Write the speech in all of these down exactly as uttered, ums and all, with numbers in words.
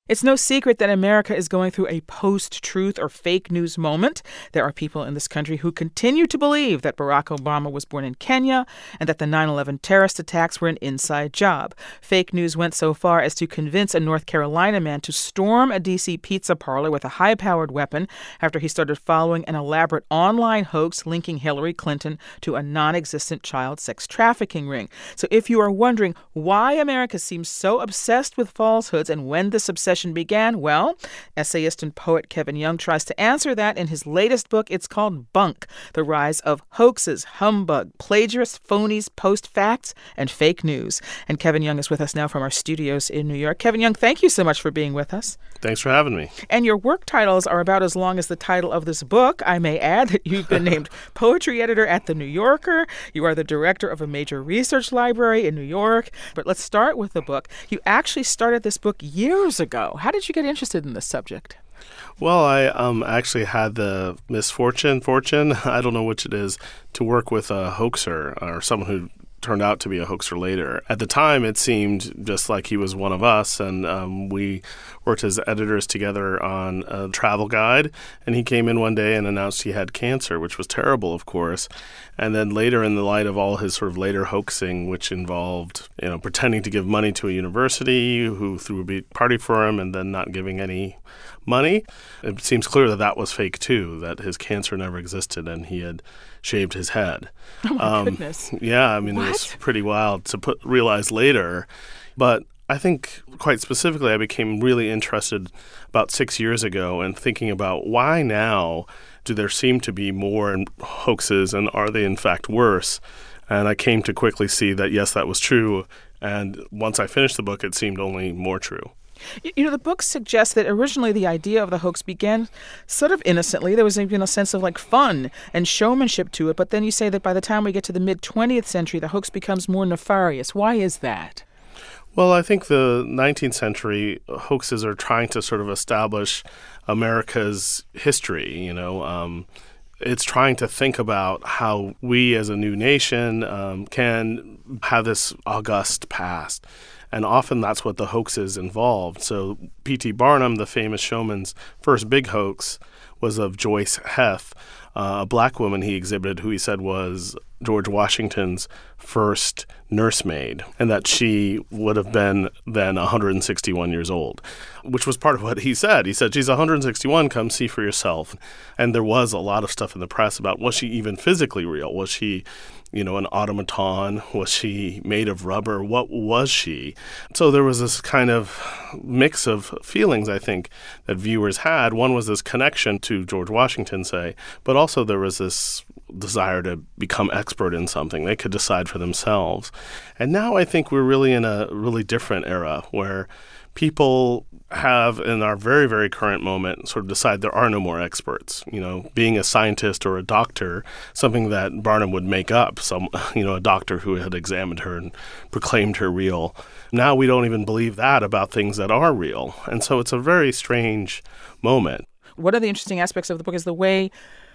It's no secret that America is going through a post-truth or fake news moment. There are people in this country who continue to believe that Barack Obama was born in Kenya and that the nine eleven terrorist attacks were an inside job. Fake news went so far as to convince a North Carolina man to storm a D C pizza parlor with a high-powered weapon after he started following an elaborate online hoax linking Hillary Clinton to a non-existent child sex trafficking ring. So if you are wondering why America seems so obsessed with falsehoods and when this obsession began, well, essayist and poet Kevin Young tries to answer that in his latest book. It's called Bunk: The Rise of Hoaxes, Humbug, Plagiarists, Phonies, Post-Facts, and Fake News. And Kevin Young is with us now from our studios in New York. Kevin Young, thank you so much for being with us. Thanks for having me. And your work titles are about as long as the title of this book. I may add that you've been named poetry editor at The New Yorker. You are the director of a major research library in New York. But let's start with the book. You actually started this book years ago. How did you get interested in this subject? Well, I um, actually had the misfortune, fortune, I don't know which it is, to work with a hoaxer or someone who turned out to be a hoaxer later. At the time, it seemed just like he was one of us, and um, we worked as editors together on a travel guide, and he came in one day and announced he had cancer, which was terrible, of course. And then later, in the light of all his sort of later hoaxing, which involved, you know, pretending to give money to a university who threw a big party for him and then not giving any money, it seems clear that that was fake too, that his cancer never existed and he had shaved his head. Oh, my um, goodness. Yeah, I mean, what? It was pretty wild to put, realize later. But I think quite specifically, I became really interested about six years ago and thinking about why now do there seem to be more hoaxes, and are they in fact worse? And I came to quickly see that, yes, that was true. And once I finished the book, it seemed only more true. You know, the book suggests that originally the idea of the hoax began sort of innocently. There was even a sense of like fun and showmanship to it. But then you say that by the time we get to the mid-twentieth century, the hoax becomes more nefarious. Why is that? Well, I think the nineteenth century hoaxes are trying to sort of establish America's history, you know. Um, it's trying to think about how we as a new nation um, can have this august past. And often that's what the hoaxes involved. So P T Barnum, the famous showman's first big hoax, was of Joyce Heth, uh, a black woman he exhibited who he said was George Washington's first nursemaid, and that she would have been then one hundred sixty-one years old, which was part of what he said. He said, she's one hundred sixty-one, come see for yourself. And there was a lot of stuff in the press about, was she even physically real? Was she, you know, an automaton? Was she made of rubber? What was she? So there was this kind of mix of feelings, I think, that viewers had. One was this connection to George Washington, say, but also there was this desire to become expert in something. They could decide for themselves. And now I think we're really in a really different era where people have, in our very, very current moment, sort of decide there are no more experts. You know, being a scientist or a doctor, something that Barnum would make up, some, you know, a doctor who had examined her and proclaimed her real. Now we don't even believe that about things that are real. And so it's a very strange moment. One of the interesting aspects of the book is the way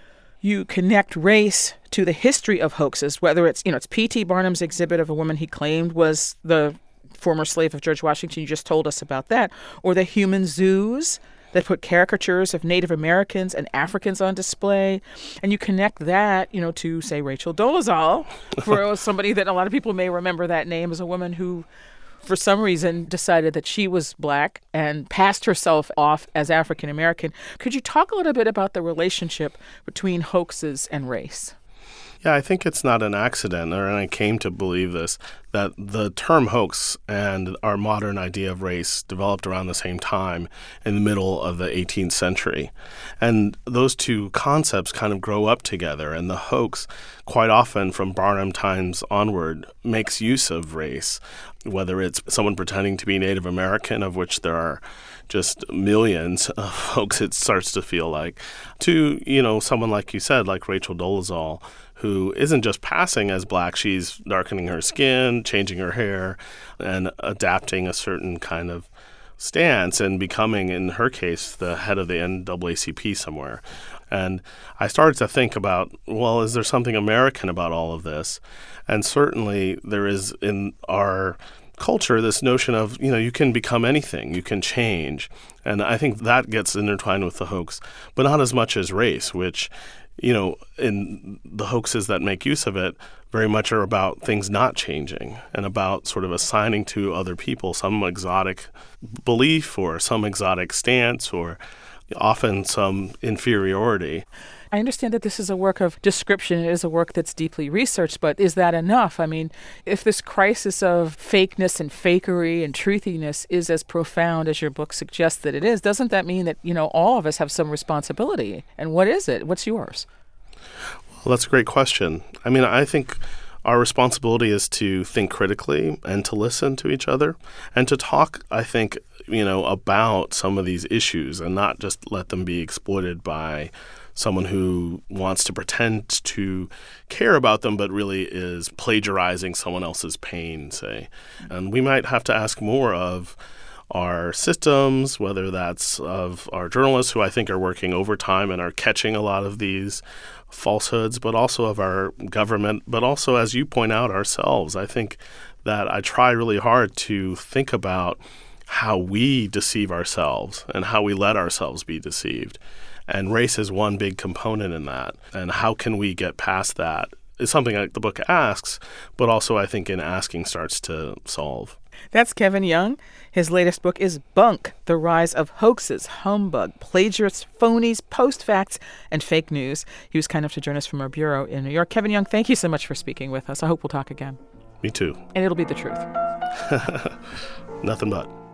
you connect race to the history of hoaxes, whether it's, you know, it's P T Barnum's exhibit of a woman he claimed was the former slave of George Washington. You just told us about that. Or the human zoos that put caricatures of Native Americans and Africans on display. And you connect that, you know, to, say, Rachel Dolezal, for somebody that a lot of people may remember that name as a woman who, for some reason, decided that she was black and passed herself off as African American. Could you talk a little bit about the relationship between hoaxes and race? Yeah, I think it's not an accident, or and I came to believe this, that the term hoax and our modern idea of race developed around the same time in the middle of the eighteenth century. And those two concepts kind of grow up together, and the hoax, quite often from Barnum times onward, makes use of race, whether it's someone pretending to be Native American, of which there are just millions of folks, it starts to feel like, to, you know, someone like you said, like Rachel Dolezal, who isn't just passing as black, she's darkening her skin, changing her hair, and adapting a certain kind of stance and becoming, in her case, the head of the N double A C P somewhere. And I started to think about, well, is there something American about all of this? And certainly there is in our culture, this notion of, you know, you can become anything, you can change. And I think that gets intertwined with the hoax, but not as much as race, which, you know, in the hoaxes that make use of it very much are about things not changing and about sort of assigning to other people some exotic belief or some exotic stance or often some inferiority. I understand that this is a work of description. It is a work that's deeply researched, but is that enough? I mean, if this crisis of fakeness and fakery and truthiness is as profound as your book suggests that it is, doesn't that mean that, you know, all of us have some responsibility? And what is it? What's yours? Well, that's a great question. I mean, I think our responsibility is to think critically and to listen to each other and to talk, I think, you know, about some of these issues and not just let them be exploited by someone who wants to pretend to care about them but really is plagiarizing someone else's pain, say. And we might have to ask more of our systems, whether that's of our journalists who I think are working overtime and are catching a lot of these falsehoods, but also of our government, but also, as you point out, ourselves. I think that I try really hard to think about how we deceive ourselves and how we let ourselves be deceived. And race is one big component in that. And how can we get past that is something like the book asks, but also I think in asking starts to solve. That's Kevin Young. His latest book is Bunk, The Rise of Hoaxes, Humbug, Plagiarists, Phonies, Post-Facts, and Fake News. He was kind enough to join us from our bureau in New York. Kevin Young, thank you so much for speaking with us. I hope we'll talk again. Me too. And it'll be the truth. Nothing but.